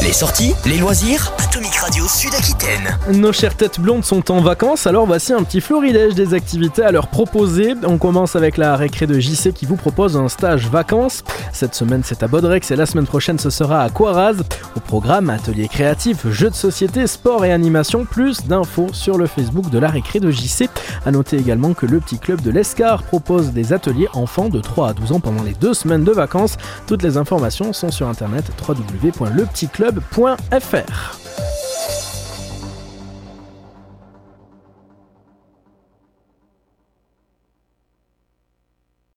Les sorties, les loisirs, Atomic Radio Sud-Aquitaine. Nos chères têtes blondes sont en vacances, alors voici un petit florilège des activités à leur proposer. On commence avec la récré de JC qui vous propose un stage vacances. Cette semaine c'est à Bodrex et la semaine prochaine ce sera à Coiraz. Au programme, ateliers créatifs, jeux de société, sport et animation, plus d'infos sur le Facebook de la récré de JC. A noter également que le petit club de l'Escar propose des ateliers enfants de 3 à 12 ans pendant les 2 semaines de vacances. Toutes les informations sont sur internet www.lepetitclub.fr.